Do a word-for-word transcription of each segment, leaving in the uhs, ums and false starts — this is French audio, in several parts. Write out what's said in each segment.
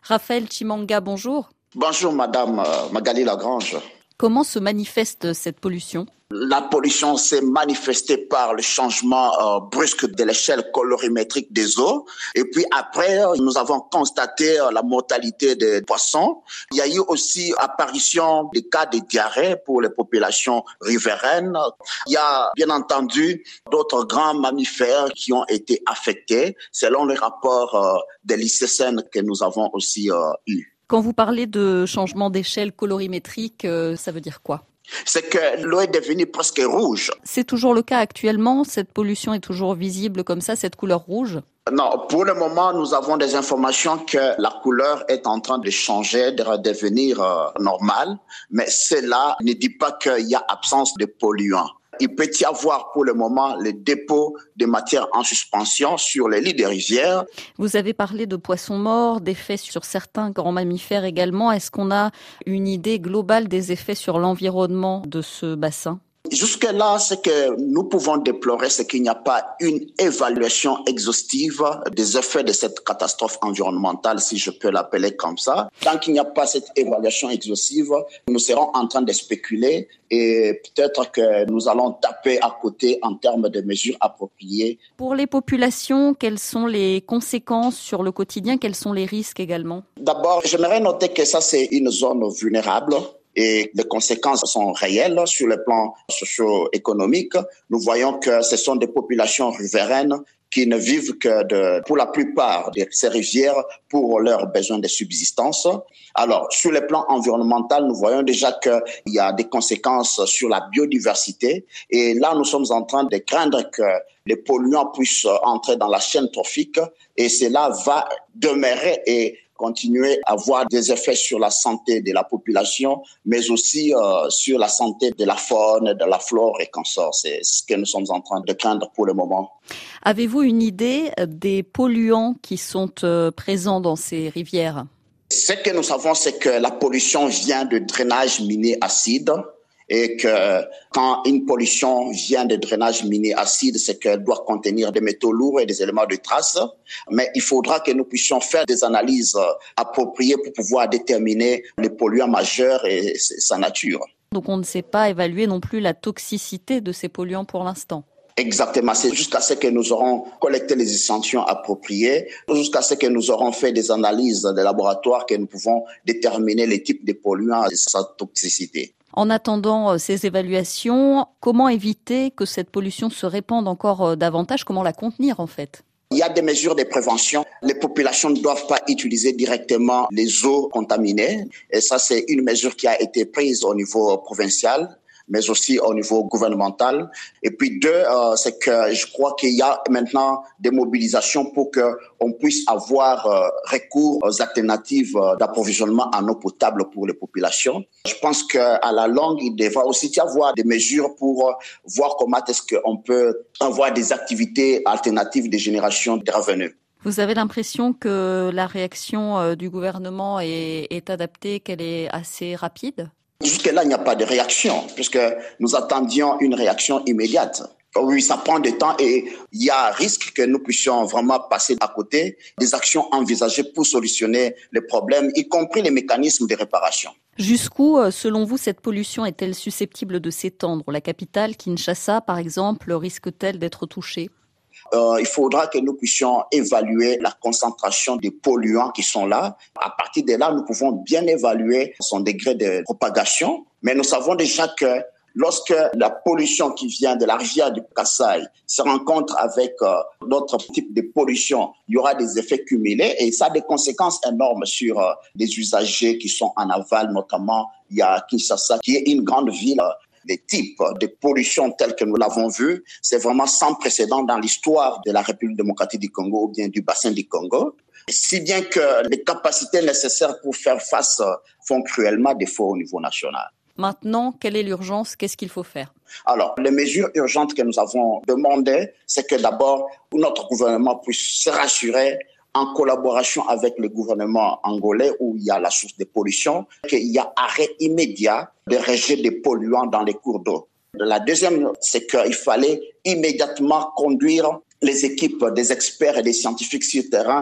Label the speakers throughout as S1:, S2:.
S1: Raphaël Chimanga, bonjour.
S2: Bonjour Madame euh, Magali Lagrange.
S1: Comment se manifeste cette pollution ?
S2: La pollution s'est manifestée par le changement euh, brusque de l'échelle colorimétrique des eaux. Et puis après, nous avons constaté euh, la mortalité des poissons. Il y a eu aussi apparition des cas de diarrhée pour les populations riveraines. Il y a bien entendu d'autres grands mammifères qui ont été affectés, selon les rapports euh, de l'I C C N que nous avons aussi euh, eus.
S1: Quand vous parlez de changement d'échelle colorimétrique, euh, ça veut dire quoi ?
S2: C'est que l'eau est devenue presque rouge.
S1: C'est toujours le cas actuellement ? Cette pollution est toujours visible comme ça, cette couleur rouge ?
S2: Non, pour le moment, nous avons des informations que la couleur est en train de changer, de redevenir euh, normale, mais cela ne dit pas qu'il y a absence de polluants. Il peut y avoir pour le moment le dépôt de matières en suspension sur les lits des rivières.
S1: Vous avez parlé de poissons morts, d'effets sur certains grands mammifères également. Est-ce qu'on a une idée globale des effets sur l'environnement de ce bassin ?
S2: Jusque-là, ce que nous pouvons déplorer, c'est qu'il n'y a pas une évaluation exhaustive des effets de cette catastrophe environnementale, si je peux l'appeler comme ça. Tant qu'il n'y a pas cette évaluation exhaustive, nous serons en train de spéculer et peut-être que nous allons taper à côté en termes de mesures appropriées.
S1: Pour les populations, quelles sont les conséquences sur le quotidien ? Quels sont les risques également ?
S2: D'abord, j'aimerais noter que ça, c'est une zone vulnérable. Et les conséquences sont réelles sur le plan socio-économique. Nous voyons que ce sont des populations riveraines qui ne vivent que de, pour la plupart de ces rivières pour leurs besoins de subsistance. Alors, sur le plan environnemental, nous voyons déjà qu'il y a des conséquences sur la biodiversité. Et là, nous sommes en train de craindre que les polluants puissent entrer dans la chaîne trophique et cela va demeurer et continuer à avoir des effets sur la santé de la population, mais aussi euh, sur la santé de la faune, de la flore et consorts. C'est ce que nous sommes en train de craindre pour le moment.
S1: Avez-vous une idée des polluants qui sont euh, présents dans ces rivières ?
S2: Ce que nous savons, c'est que la pollution vient de drainage minier acide. Et que quand une pollution vient de drainage minier acide, c'est qu'elle doit contenir des métaux lourds et des éléments de trace. Mais il faudra que nous puissions faire des analyses appropriées pour pouvoir déterminer les polluants majeurs et sa nature.
S1: Donc on ne sait pas évaluer non plus la toxicité de ces polluants pour l'instant.
S2: Exactement, c'est jusqu'à ce que nous aurons collecté les échantillons appropriés, jusqu'à ce que nous aurons fait des analyses de laboratoire que nous pouvons déterminer les types de polluants et sa toxicité.
S1: En attendant ces évaluations, comment éviter que cette pollution se répande encore davantage ? Comment la contenir en fait ?
S2: Il y a des mesures de prévention. Les populations ne doivent pas utiliser directement les eaux contaminées. Et ça, c'est une mesure qui a été prise au niveau provincial, mais aussi au niveau gouvernemental. Et puis deux, euh, c'est que je crois qu'il y a maintenant des mobilisations pour qu'on puisse avoir euh, recours aux alternatives d'approvisionnement en eau potable pour les populations. Je pense qu'à la longue, il devra aussi y avoir des mesures pour euh, voir comment est-ce qu'on peut avoir des activités alternatives de génération de revenus.
S1: Vous avez l'impression que la réaction du gouvernement est, est adaptée, qu'elle est assez rapide ?
S2: Jusque-là, il n'y a pas de réaction, puisque nous attendions une réaction immédiate. Oui, ça prend du temps et il y a un risque que nous puissions vraiment passer à côté des actions envisagées pour solutionner les problèmes, y compris les mécanismes de réparation.
S1: Jusqu'où, selon vous, cette pollution est-elle susceptible de s'étendre ? La capitale, Kinshasa, par exemple, risque-t-elle d'être touchée ?
S2: Euh, il faudra que nous puissions évaluer la concentration des polluants qui sont là. À partir de là, nous pouvons bien évaluer son degré de propagation. Mais nous savons déjà que lorsque la pollution qui vient de la rivière du Kasaï se rencontre avec euh, d'autres types de pollution, il y aura des effets cumulés et ça a des conséquences énormes sur euh, les usagers qui sont en aval, notamment il y a Kinshasa qui est une grande ville. Euh, Les types de pollution tels que nous l'avons vu, c'est vraiment sans précédent dans l'histoire de la République démocratique du Congo ou bien du bassin du Congo. Si bien que les capacités nécessaires pour faire face font cruellement défaut au niveau national.
S1: Maintenant, quelle est l'urgence ? Qu'est-ce qu'il faut faire ?
S2: Alors, les mesures urgentes que nous avons demandées, c'est que d'abord, notre gouvernement puisse se rassurer en collaboration avec le gouvernement angolais où il y a la source de pollution, qu'il y a arrêt immédiat de rejet des polluants dans les cours d'eau. La deuxième, c'est qu'il fallait immédiatement conduire les équipes des experts et des scientifiques sur le terrain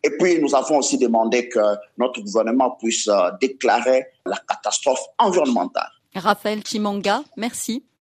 S2: Et puis, nous avons aussi demandé que notre gouvernement puisse déclarer la catastrophe environnementale.
S1: Raphaël Chimanga, merci.